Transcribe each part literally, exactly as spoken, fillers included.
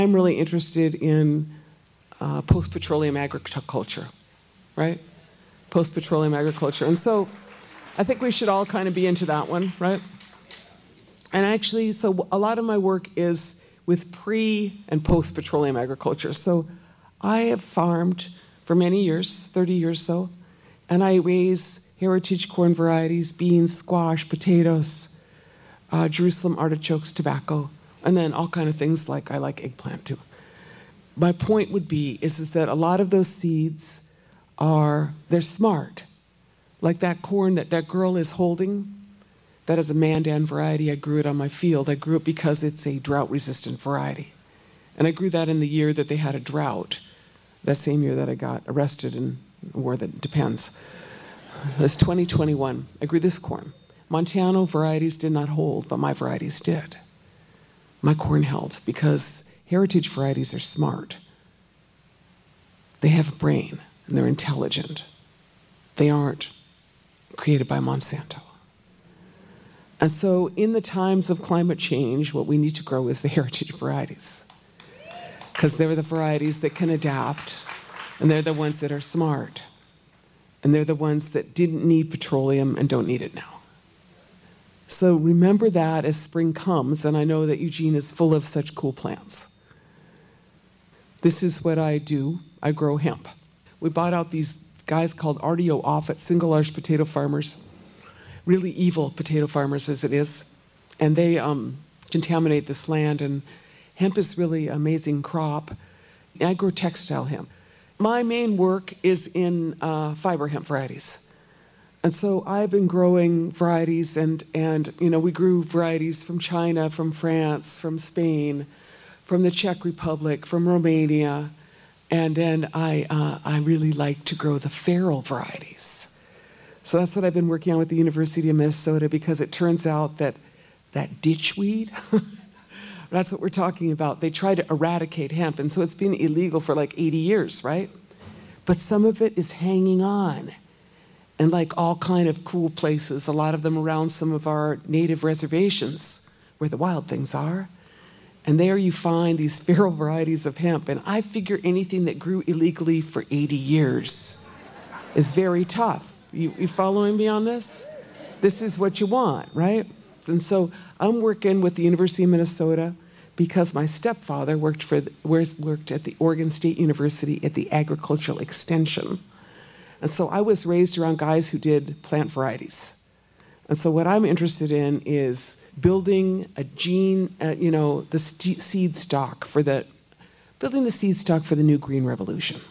I'm really interested in uh, post-petroleum agriculture, right? Post-petroleum agriculture. And so I think we should all kind of be into that one, right? And actually, so a lot of my work is with pre- and post-petroleum agriculture. So I have farmed for many years, thirty years so, and I raise heritage corn varieties, beans, squash, potatoes, uh, Jerusalem artichokes, tobacco, and then all kind of things like I like eggplant too. My point would be is, is that a lot of those seeds are, they're smart. Like that corn that that girl is holding, that is a Mandan variety. I grew it on my field. I grew it because it's a drought-resistant variety. And I grew that in the year that they had a drought, that same year that I got arrested in a war that depends. It was twenty twenty-one. I grew this corn. Montano varieties did not hold, but my varieties did. My corn held because heritage varieties are smart. They have a brain, and they're intelligent. They aren't created by Monsanto. And so in the times of climate change, what we need to grow is the heritage varieties, because they're the varieties that can adapt, and they're the ones that are smart, and they're the ones that didn't need petroleum and don't need it now. So remember that as spring comes, and I know that Eugene is full of such cool plants. This is what I do. I grow hemp. We bought out these guys called R D O Offit, single large potato farmers, really evil potato farmers as it is, and they um, contaminate this land, and hemp is really an amazing crop. I grow textile hemp. My main work is in uh, fiber hemp varieties. And so I've been growing varieties, and, and you know, we grew varieties from China, from France, from Spain, from the Czech Republic, from Romania, and then I, uh, I really like to grow the feral varieties. So that's what I've been working on with the University of Minnesota, because it turns out that that ditchweed, that's what we're talking about. They try to eradicate hemp, and so it's been illegal for like eighty years, right? But some of it is hanging on. And like all kind of cool places, a lot of them around some of our native reservations where the wild things are. And there you find these feral varieties of hemp. And I figure anything that grew illegally for eighty years is very tough. You, you following me on this? This is what you want, right? And so I'm working with the University of Minnesota because my stepfather worked for the, worked at the Oregon State University at the Agricultural Extension. And so I was raised around guys who did plant varieties. And so what I'm interested in is building a gene, uh, you know, the st- seed stock for the, building the seed stock for the new green revolution.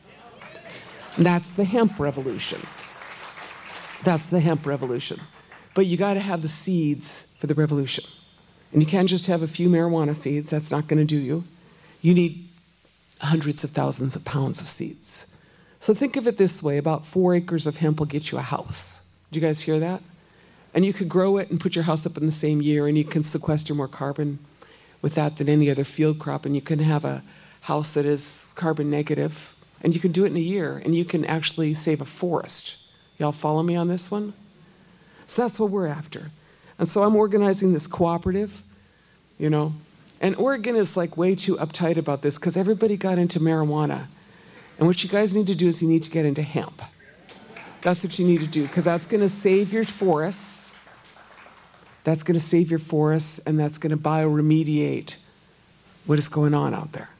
And that's the hemp revolution. That's the hemp revolution. But you got to have the seeds for the revolution. And you can't just have a few marijuana seeds. That's not going to do you. You need hundreds of thousands of pounds of seeds. So think of it this way, about four acres of hemp will get you a house. Do you guys hear that? And you could grow it and put your house up in the same year, and you can sequester more carbon with that than any other field crop, and you can have a house that is carbon negative, and you can do it in a year, and you can actually save a forest. Y'all follow me on this one? So that's what we're after. And so I'm organizing this cooperative, you know, and Oregon is like way too uptight about this because everybody got into marijuana. And what you guys need to do is you need to get into hemp. That's what you need to do, because that's going to save your forests. That's going to save your forests, and that's going to bioremediate what is going on out there.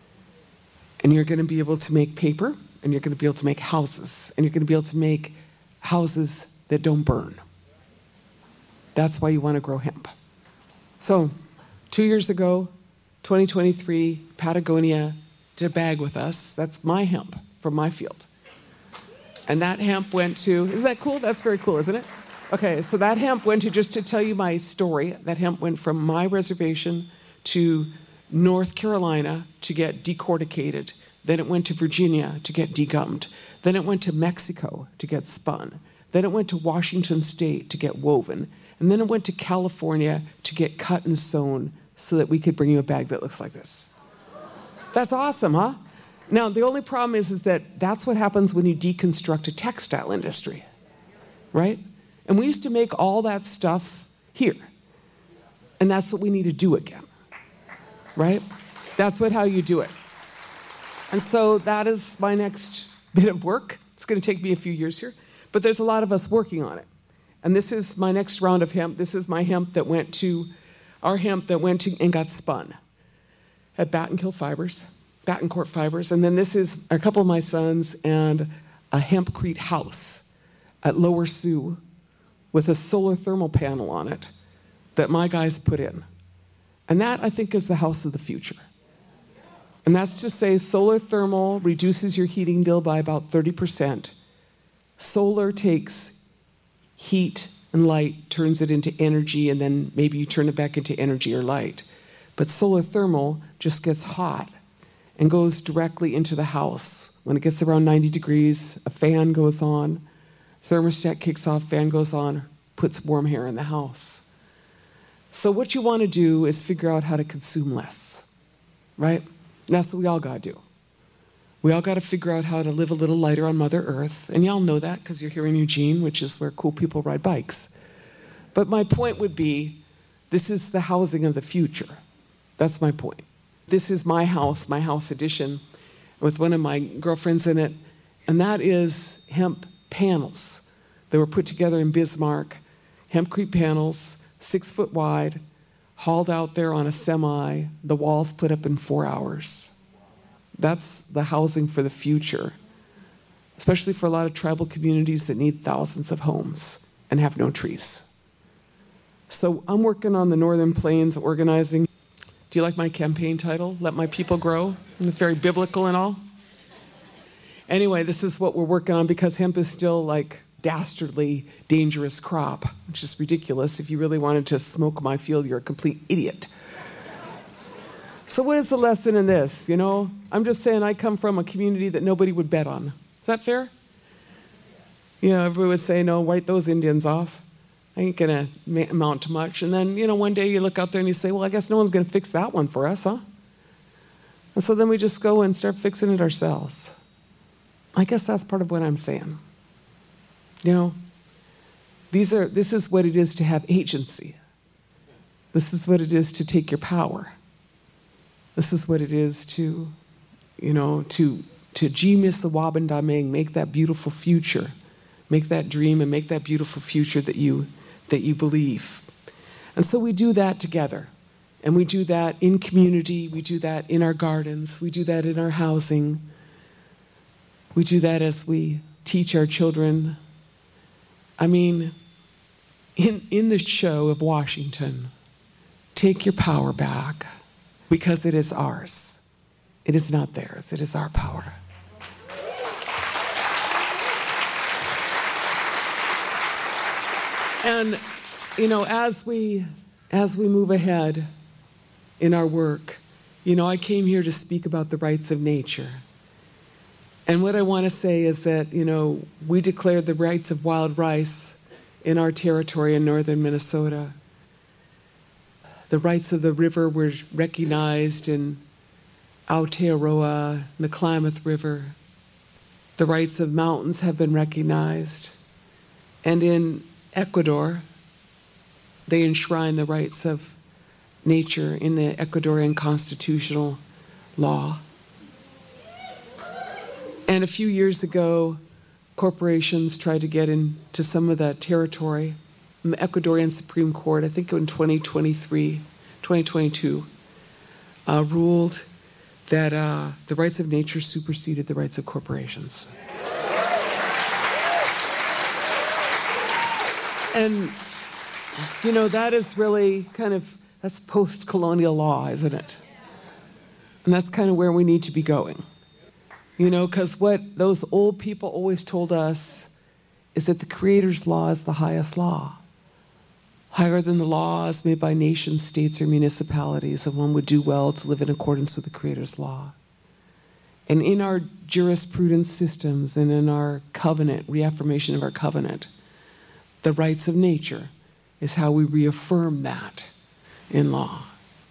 And you're going to be able to make paper, and you're going to be able to make houses, and you're going to be able to make houses that don't burn. That's why you want to grow hemp. So, two years ago, twenty twenty-three, Patagonia did a bag with us. That's my hemp from my field. And that hemp went to, isn't that cool? That's very cool, isn't it? Okay, so that hemp went to, just to tell you my story, that hemp went from my reservation to North Carolina to get decorticated. Then it went to Virginia to get degummed. Then it went to Mexico to get spun. Then it went to Washington State to get woven. And then it went to California to get cut and sewn so that we could bring you a bag that looks like this. That's awesome, huh? Now, the only problem is, is that that's what happens when you deconstruct a textile industry, right? And we used to make all that stuff here. And that's what we need to do again, right? That's what how you do it. And so that is my next bit of work. It's going to take me a few years here, but there's a lot of us working on it. And this is my next round of hemp. This is my hemp that went to, our hemp that went to and got spun at Battenkill Fibers, Battencourt Fibers. And then this is a couple of my sons and a hempcrete house at Lower Sioux with a solar thermal panel on it that my guys put in. And that, I think, is the house of the future. And that's to say solar thermal reduces your heating bill by about thirty percent. Solar takes heat and light, turns it into energy, and then maybe you turn it back into energy or light. But solar thermal just gets hot and goes directly into the house. When it gets around ninety degrees, a fan goes on, thermostat kicks off, fan goes on, puts warm air in the house. So what you want to do is figure out how to consume less, right? And that's what we all got to do. We all got to figure out how to live a little lighter on Mother Earth. And y'all know that because you're here in Eugene, which is where cool people ride bikes. But my point would be, this is the housing of the future. That's my point. This is my house, my house edition, with one of my girlfriends in it. And that is hemp panels that were put together in Bismarck, hempcrete panels, six foot wide, hauled out there on a semi, the walls put up in four hours. That's the housing for the future, especially for a lot of tribal communities that need thousands of homes and have no trees. So I'm working on the Northern Plains organizing. Do you like my campaign title, Let My People Grow? It's very biblical and all. Anyway, this is what we're working on because hemp is still like dastardly dangerous crop, which is ridiculous. If you really wanted to smoke my field, you're a complete idiot. So what is the lesson in this? You know, I'm just saying I come from a community that nobody would bet on. Is that fair? You know, everybody would say, no, wipe those Indians off. I ain't gonna amount to much. And then, you know, one day you look out there and you say, well, I guess no one's gonna fix that one for us, huh? And so then we just go and start fixing it ourselves. I guess that's part of what I'm saying. You know, these are, this is what it is to have agency. This is what it is to take your power. This is what it is to, you know, to, to G-Miss Awabandameng, make that beautiful future, make that dream and make that beautiful future that you, that you believe. And so we do that together. And we do that in community, we do that in our gardens, we do that in our housing. We do that as we teach our children. I mean, in, in the show of Washington, take your power back because it is ours. It is not theirs, it is our power. And, you know, as we, as we move ahead in our work, you know, I came here to speak about the rights of nature. And what I want to say is that, you know, we declared the rights of wild rice in our territory in northern Minnesota. The rights of the river were recognized in Aotearoa, the Klamath River. The rights of mountains have been recognized. And in Ecuador, they enshrine the rights of nature in the Ecuadorian constitutional law. And a few years ago, corporations tried to get into some of that territory. The Ecuadorian Supreme Court, I think in twenty twenty-three, twenty twenty-two, uh, ruled that uh, the rights of nature superseded the rights of corporations. And, you know, that is really kind of, that's post-colonial law, isn't it? And that's kind of where we need to be going. You know, because what those old people always told us is that the Creator's law is the highest law, higher than the laws made by nations, states, or municipalities, and one would do well to live in accordance with the Creator's law. And in our jurisprudence systems and in our covenant, reaffirmation of our covenant, the rights of nature is how we reaffirm that in law.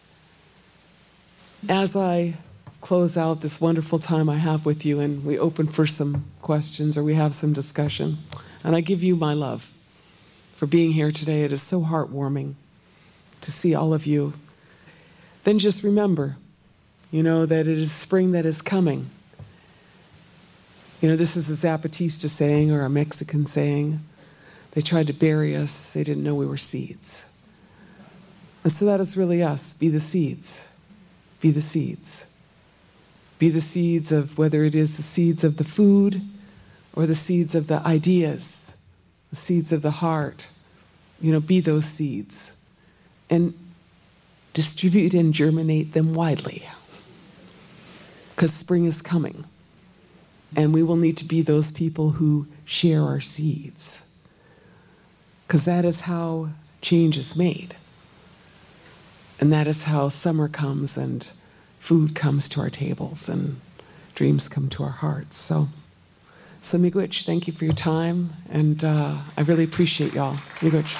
As I close out this wonderful time I have with you and we open for some questions or we have some discussion, and I give you my love for being here today. It is so heartwarming to see all of you. Then just remember, you know, that it is spring that is coming. You know, this is a Zapatista saying or a Mexican saying. They tried to bury us. They didn't know we were seeds. And so that is really us. Be the seeds. Be the seeds. Be the seeds of whether it is the seeds of the food or the seeds of the ideas, the seeds of the heart. You know, be those seeds. And distribute and germinate them widely. Because spring is coming. And we will need to be those people who share our seeds. Because that is how change is made. And that is how summer comes and food comes to our tables and dreams come to our hearts. So, so Miigwech, thank you for your time. And uh, I really appreciate y'all. Miigwech.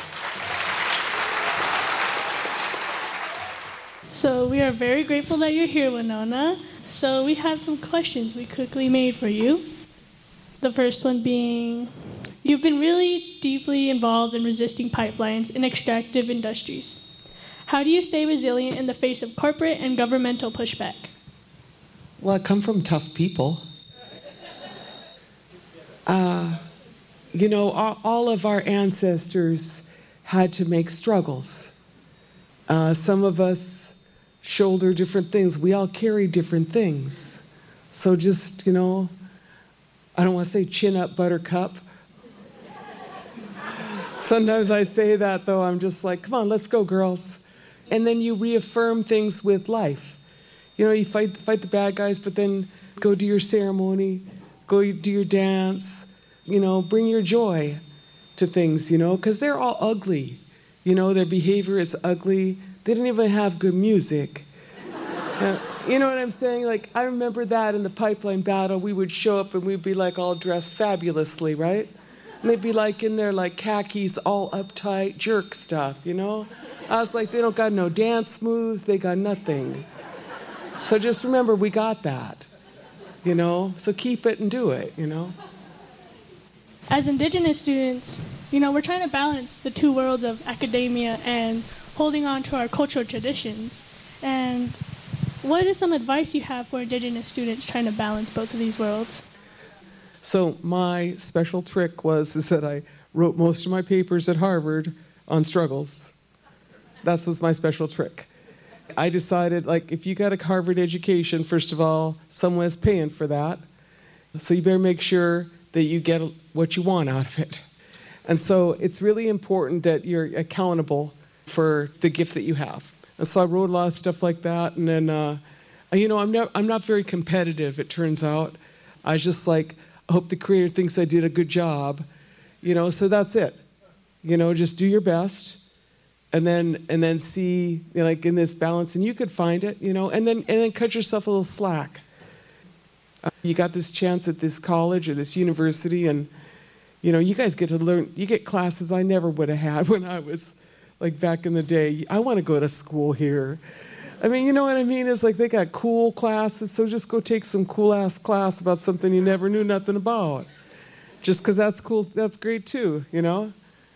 So we are very grateful that you're here, Winona. So we have some questions we quickly made for you. The first one being, you've been really deeply involved in resisting pipelines in extractive industries. How do you stay resilient in the face of corporate and governmental pushback? Well, I come from tough people. Uh, you know, all, all of our ancestors had to make struggles. Uh, some of us shoulder different things. We all carry different things. So just, you know, I don't want to say chin up, buttercup. Sometimes I say that, though. I'm just like, come on, let's go, girls. And then you reaffirm things with life. You know, you fight, fight the bad guys, but then go do your ceremony, go do your dance, you know, bring your joy to things, you know, because they're all ugly. You know, their behavior is ugly. They didn't even have good music. uh, you know what I'm saying? Like, I remember that in the pipeline battle, we would show up and we'd be like all dressed fabulously, right? And they'd be like in their like khakis, all uptight, jerk stuff, you know? I was like, they don't got no dance moves, they got nothing. So just remember, we got that, you know? So keep it and do it, you know? As Indigenous students, you know, we're trying to balance the two worlds of academia and holding on to our cultural traditions. And what is some advice you have for Indigenous students trying to balance both of these worlds? So my special trick was is that I wrote most of my papers at Harvard on struggles. That was my special trick. I decided, like, if you got a Harvard education, first of all, someone is paying for that. So you better make sure that you get what you want out of it. And so it's really important that you're accountable for the gift that you have. And so I wrote a lot of stuff like that. And then, uh, you know, I'm not, I'm not very competitive, it turns out. I just like, I hope the creator thinks I did a good job. You know, so that's it. You know, just do your best. And then, and then see, you know, like in this balance, and you could find it, you know, and then, and then cut yourself a little slack. Uh, you got this chance at this college or this university, and, you know, you guys get to learn, you get classes I never would have had when I was, like, back in the day. I want to go to school here. I mean, you know what I mean? It's like they got cool classes, so just go take some cool-ass class about something you never knew nothing about. Just because that's cool, that's great too, you know?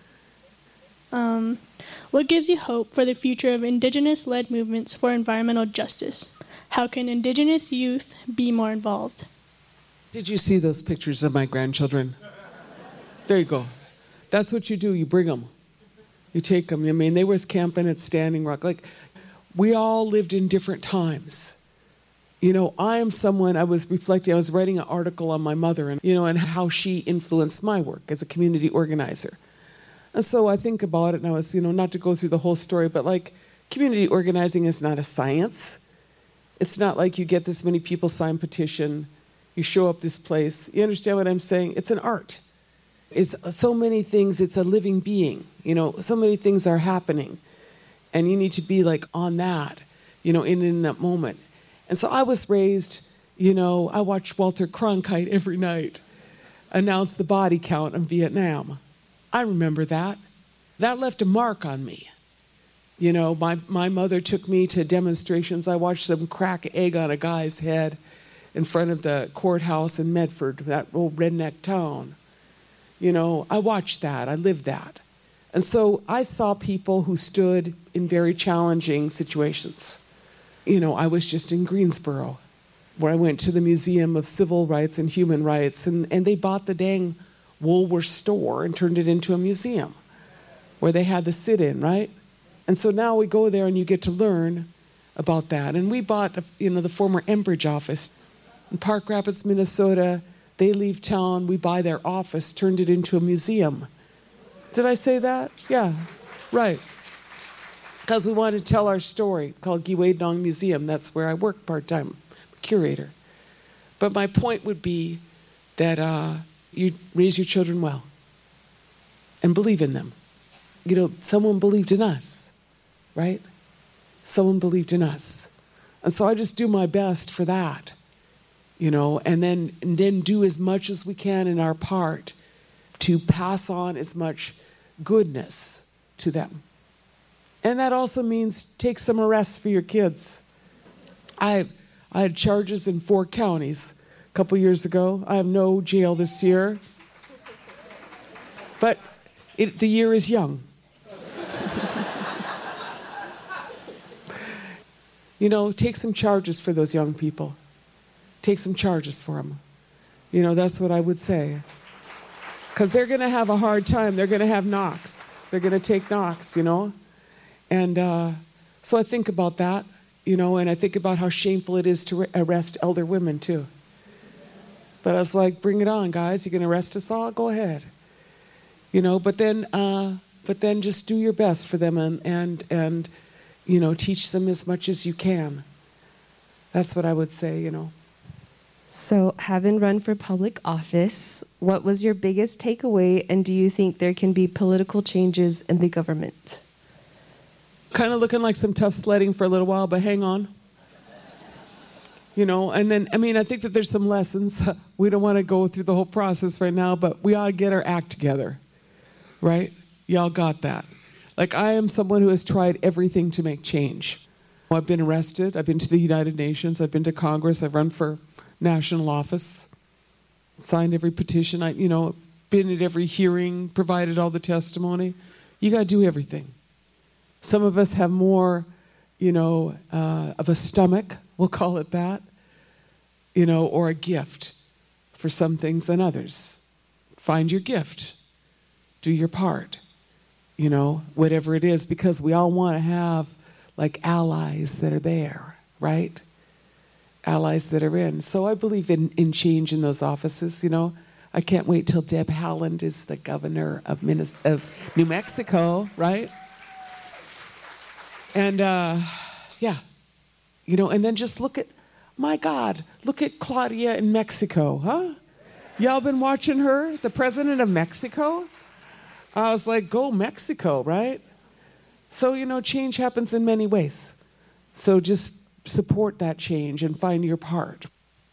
Um, what gives you hope for the future of Indigenous-led movements for environmental justice? How can Indigenous youth be more involved? Did you see those pictures of my grandchildren? There you go. That's what you do. You bring them. You take them. I mean, they was camping at Standing Rock. Like, we all lived in different times. You know, I am someone, I was reflecting, I was writing an article on my mother and, you know, and how she influenced my work as a community organizer. And so I think about it, and I was, you know, not to go through the whole story, but like, community organizing is not a science. It's not like you get this many people sign petition, you show up this place. You understand what I'm saying? It's an art. It's so many things, it's a living being. You know, so many things are happening. And you need to be like on that, you know, in, in that moment. And so I was raised, you know, I watched Walter Cronkite every night announce the body count in Vietnam. I remember that. That left a mark on me. You know, my, my mother took me to demonstrations. I watched them crack egg on a guy's head in front of the courthouse in Medford, that old redneck town. You know, I watched that. I lived that. And so I saw people who stood in very challenging situations. you know, I was just in Greensboro, where I went to the Museum of Civil Rights and Human Rights, and, and they bought the dang Woolworth store and turned it into a museum where they had the sit-in, right? And so now we go there and you get to learn about that. And we bought, you know, the former Enbridge office in Park Rapids, Minnesota. They leave town, we buy their office, turned it into a museum. Did I say that? Yeah, right. Because we wanted to tell our story, called Giweidong Museum. That's where I work part-time, curator. But my point would be that uh, you raise your children well and believe in them. You know, someone believed in us, right? Someone believed in us. And so I just do my best for that, you know, and then, and then do as much as we can in our part to pass on as much goodness to them. And that also means take some arrests for your kids. I, I had charges in four counties a couple years ago. I have no jail this year. But it, the year is young. You know, take some charges for those young people. Take some charges for them. You know, that's what I would say. Because they're going to have a hard time. They're going to have knocks. They're going to take knocks, you know. And uh, so I think about that, you know, and I think about how shameful it is to re- arrest elder women, too. But I was like, bring it on, guys. You can arrest us all? Go ahead. You know, but then, uh, but then just do your best for them and, and, and, you know, teach them as much as you can. That's what I would say, you know. So, having run for public office, what was your biggest takeaway, and do you think there can be political changes in the government? Kind of looking like some tough sledding for a little while, but hang on. You know, and then, I mean, I think that there's some lessons. We don't want to go through the whole process right now, but we ought to get our act together, right? Y'all got that. Like, I am someone who has tried everything to make change. I've been arrested. I've been to the United Nations. I've been to Congress. I've run for national office, signed every petition. I, you know, been at every hearing, provided all the testimony. You got to do everything. Some of us have more, you know, uh, of a stomach, we'll call it that, you know, or a gift for some things than others. Find your gift. Do your part. You know, whatever it is, because we all want to have, like, allies that are there, right? Allies that are in. So I believe in, in change in those offices, you know. I can't wait till Deb Haaland is the governor of, Minnesota, of New Mexico, right? And, uh, yeah, you know, and then just look at, my God, look at Claudia in Mexico, huh? Y'all been watching her, the president of Mexico? I was like, go Mexico, right? So, you know, change happens in many ways. So just support that change and find your part.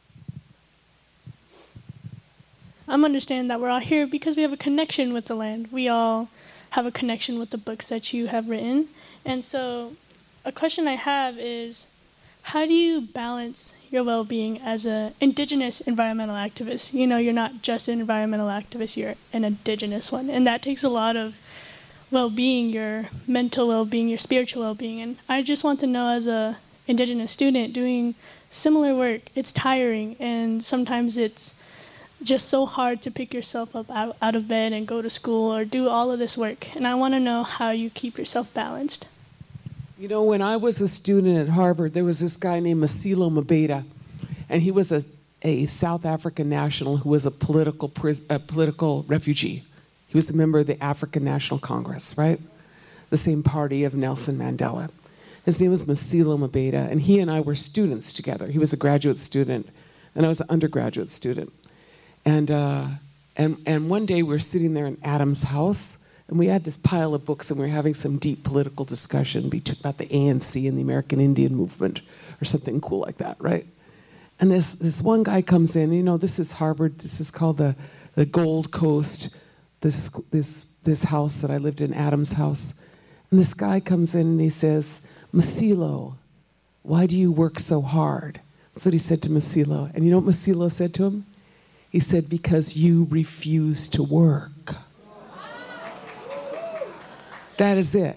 I'm understanding that we're all here because we have a connection with the land. We all have a connection with the books that you have written. And so a question I have is, how do you balance your well-being as an indigenous environmental activist? You know, you're not just an environmental activist, you're an indigenous one. And that takes a lot of well-being, your mental well-being, your spiritual well-being. And I just want to know, as a indigenous student doing similar work, it's tiring, and sometimes it's just so hard to pick yourself up out, out of bed and go to school or do all of this work. And I want to know how you keep yourself balanced. You know, when I was a student at Harvard, there was this guy named Masilo Mabeda, and he was a, a South African national who was a political pris- a political refugee. He was a member of the African National Congress, right? The same party of Nelson Mandela. His name was Masilo Mabeda, and he and I were students together. He was a graduate student, and I was an undergraduate student. And uh, and and one day we were sitting there in Adam's house, and we had this pile of books, and we were having some deep political discussion between, about the A N C and the American Indian Movement, or something cool like that, right? And this this one guy comes in. You know, this is Harvard. This is called the the Gold Coast. This this this house that I lived in, Adam's house. And this guy comes in and he says, "Masilo, why do you work so hard?" That's what he said to Masilo. And you know what Masilo said to him? He said, "Because you refuse to work." That is it.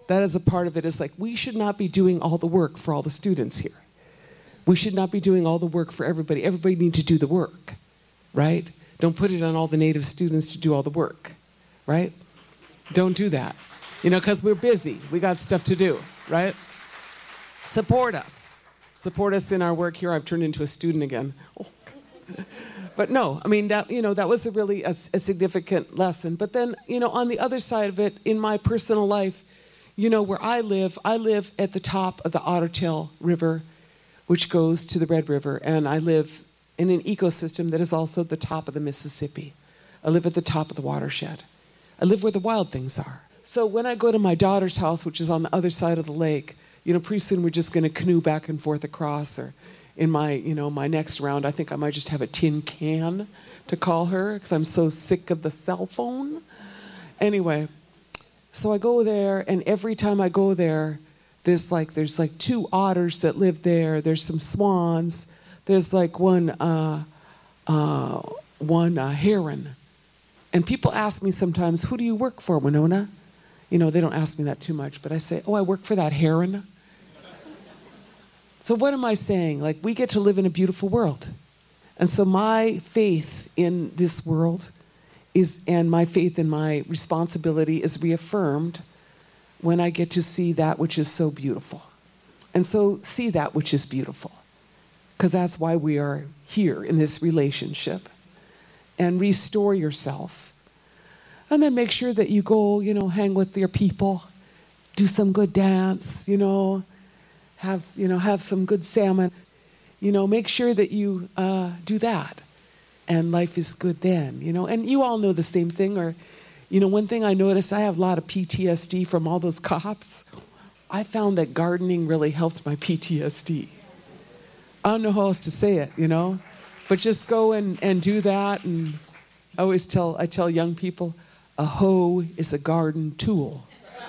That is a part of it. Is like, we should not be doing all the work for all the students here. We should not be doing all the work for everybody. Everybody needs to do the work, right? Don't put it on all the Native students to do all the work, right? Don't do that. You know, because we're busy. We got stuff to do, right? Support us. Support us in our work here. I've turned into a student again. Oh. But no, I mean, that, you know, that was a really a, a significant lesson. But then, you know, on the other side of it, in my personal life, you know, where I live, I live at the top of the Otter Tail River, which goes to the Red River, and I live in an ecosystem that is also the top of the Mississippi. I live at the top of the watershed. I live where the wild things are. So when I go to my daughter's house, which is on the other side of the lake, you know, pretty soon we're just going to canoe back and forth across, or in my, you know, my next round, I think I might just have a tin can to call her because I'm so sick of the cell phone. Anyway, so I go there, and every time I go there, there's like there's like two otters that live there. There's some swans. There's like one uh, uh, one uh, heron. And people ask me sometimes, "Who do you work for, Winona?" You know, they don't ask me that too much, but I say, "Oh, I work for that heron." So what am I saying? Like, we get to live in a beautiful world. And so my faith in this world is, and my faith in my responsibility is reaffirmed when I get to see that which is so beautiful. And so see that which is beautiful, because that's why we are here in this relationship. And restore yourself. And then make sure that you go, you know, hang with your people, do some good dance, you know, have, you know, have some good salmon. You know, make sure that you uh, do that. And life is good then, you know. And you all know the same thing. Or, you know, one thing I noticed, I have a lot of P T S D from all those cops. I found that gardening really helped my P T S D. I don't know how else to say it, you know. But just go and, and do that. And I always tell, I tell young people, a hoe is a garden tool.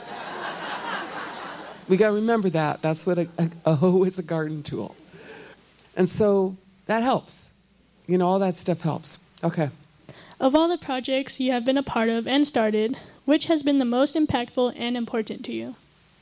We got to remember that. That's what a, a, a hoe is, a garden tool. And so that helps. You know, all that stuff helps. Okay. Of all the projects you have been a part of and started, which has been the most impactful and important to you?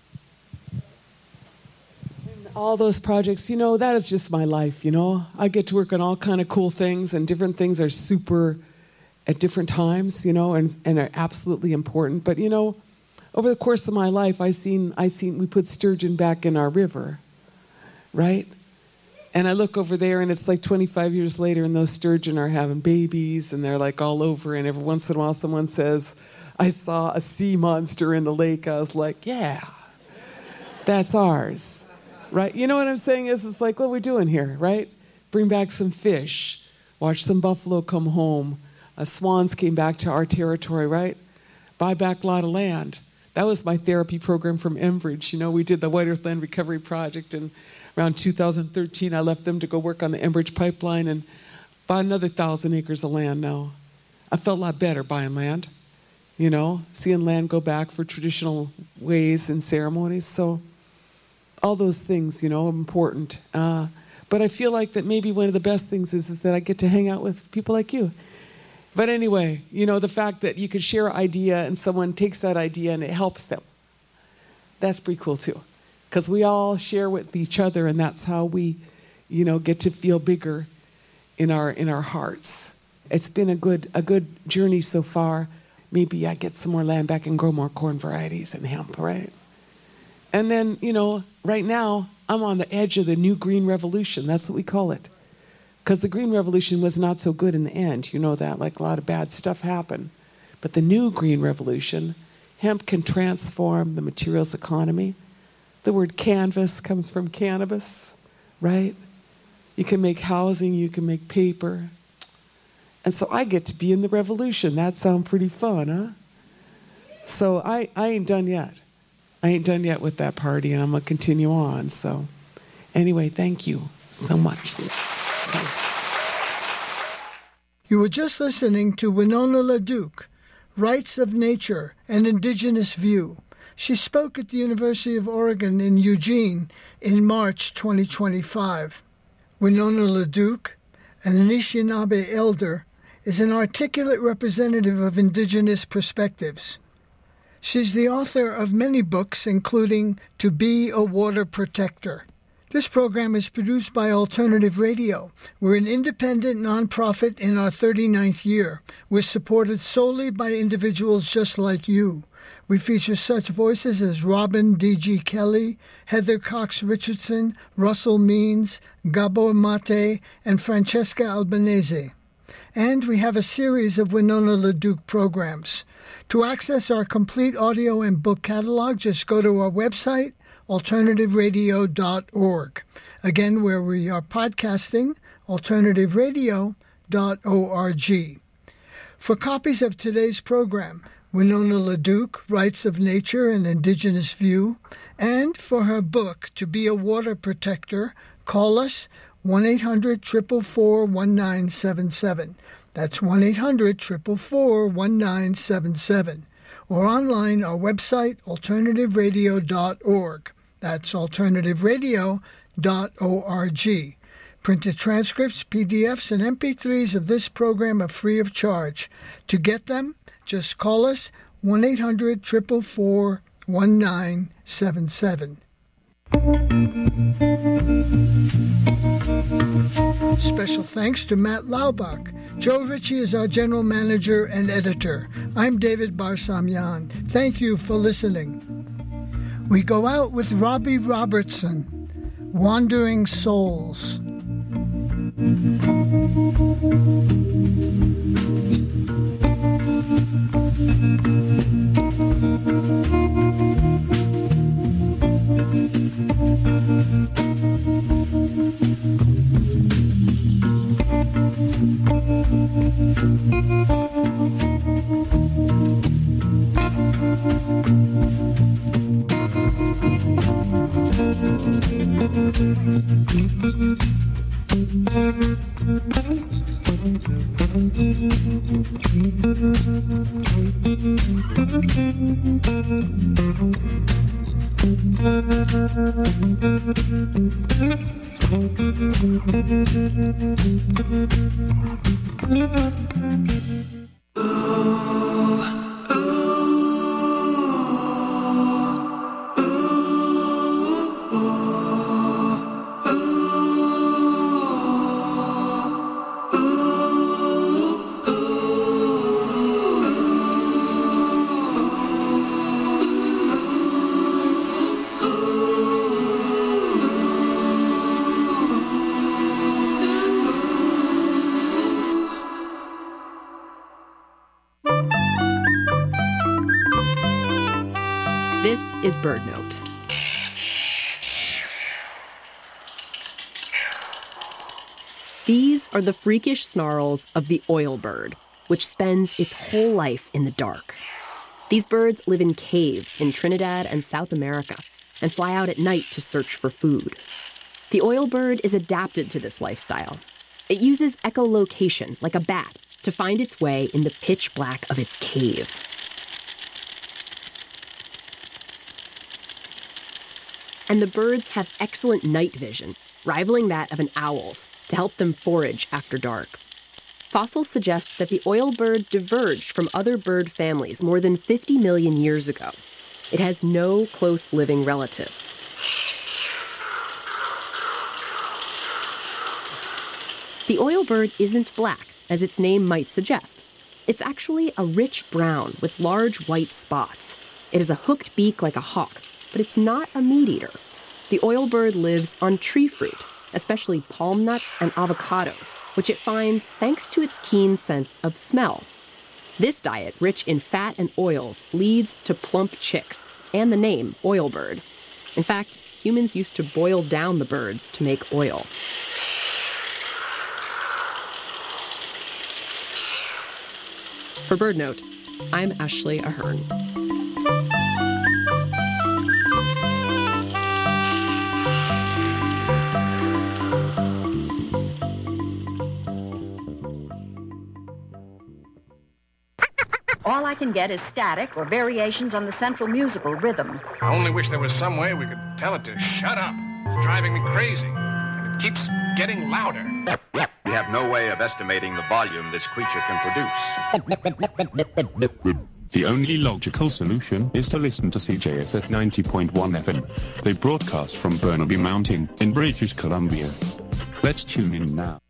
All those projects, you know, that is just my life, you know. I get to work on all kind of cool things, and different things are super at different times, you know, and, and are absolutely important. But, you know, over the course of my life, I seen, I seen we put sturgeon back in our river, right? And I look over there, and it's like twenty-five years later, and those sturgeon are having babies, and they're like all over, and every once in a while someone says, I saw a sea monster in the lake. I was like, yeah, that's ours, right? You know what I'm saying is, it's like, what are we doing here, right? Bring back some fish, watch some buffalo come home. Uh, swans came back to our territory, right? Buy back a lot of land. That was my therapy program from Enbridge. You know, we did the White Earth Land Recovery Project, and around two thousand thirteen, I left them to go work on the Enbridge pipeline and buy another thousand acres of land now. I felt a lot better buying land, you know, seeing land go back for traditional ways and ceremonies. So all those things, you know, are important. Uh, but I feel like that maybe one of the best things is, is that I get to hang out with people like you. But anyway, you know, the fact that you could share an idea and someone takes that idea and it helps them, that's pretty cool too. Because we all share with each other, and that's how we, you know, get to feel bigger in our in our hearts. It's been a good a good journey so far. Maybe I get some more land back and grow more corn varieties and hemp, right? And then, you know, right now I'm on the edge of the new green revolution. That's what we call it. Because the green revolution was not so good in the end. You know that, like a lot of bad stuff happened. But the new green revolution, hemp can transform the materials economy. The word canvas comes from cannabis, right? You can make housing, you can make paper. And so I get to be in the revolution. That sounds pretty fun, huh? So I, I ain't done yet. I ain't done yet with that party, and I'm going to continue on. So anyway, thank you so much. You were just listening to Winona LaDuke, Rights of Nature, an Indigenous View. She spoke at the University of Oregon in Eugene in March twenty twenty-five. Winona LaDuke, an Anishinaabe elder, is an articulate representative of Indigenous perspectives. She's the author of many books, including To Be a Water Protector. This program is produced by Alternative Radio. We're an independent nonprofit in our thirty-ninth year. We're supported solely by individuals just like you. We feature such voices as Robin D G. Kelly, Heather Cox Richardson, Russell Means, Gabor Mate, and Francesca Albanese. And we have a series of Winona LaDuke programs. To access our complete audio and book catalog, just go to our website, alternative radio dot org. Again, where we are podcasting, alternative radio dot org. For copies of today's program, Winona LaDuke, Rights of Nature and Indigenous View, and for her book, To Be a Water Protector, call us one eight hundred, four four four, one nine seven seven. That's one eight hundred, four four four, one nine seven seven. Or online, our website, alternative radio dot org. That's alternative radio dot org. Printed transcripts, P D Fs, and M P threes of this program are free of charge. To get them, just call us one eight hundred, four four four, one nine seven seven. Special thanks to Matt Laubach. Joe Ritchie is our general manager and editor. I'm David Barsamian. Thank you for listening. We go out with Robbie Robertson, Wandering Souls. This is Bird Note. These are the freakish snarls of the oilbird, which spends its whole life in the dark. These birds live in caves in Trinidad and South America and fly out at night to search for food. The oilbird is adapted to this lifestyle. It uses echolocation, like a bat, to find its way in the pitch black of its cave. And the birds have excellent night vision, rivaling that of an owl's, to help them forage after dark. Fossils suggest that the oilbird diverged from other bird families more than fifty million years ago. It has no close living relatives. The oilbird isn't black, as its name might suggest. It's actually a rich brown with large white spots. It has a hooked beak like a hawk, but it's not a meat eater. The oilbird lives on tree fruit, especially palm nuts and avocados, which it finds thanks to its keen sense of smell. This diet, rich in fat and oils, leads to plump chicks and the name oilbird. In fact, humans used to boil down the birds to make oil. For Bird Note, I'm Ashley Ahern. All I can get is static or variations on the central musical rhythm. I only wish there was some way we could tell it to shut up. It's driving me crazy, and it keeps getting louder. We have no way of estimating the volume this creature can produce. The only logical solution is to listen to C J S at ninety point one F M. They broadcast from Burnaby Mountain in British Columbia. Let's tune in now.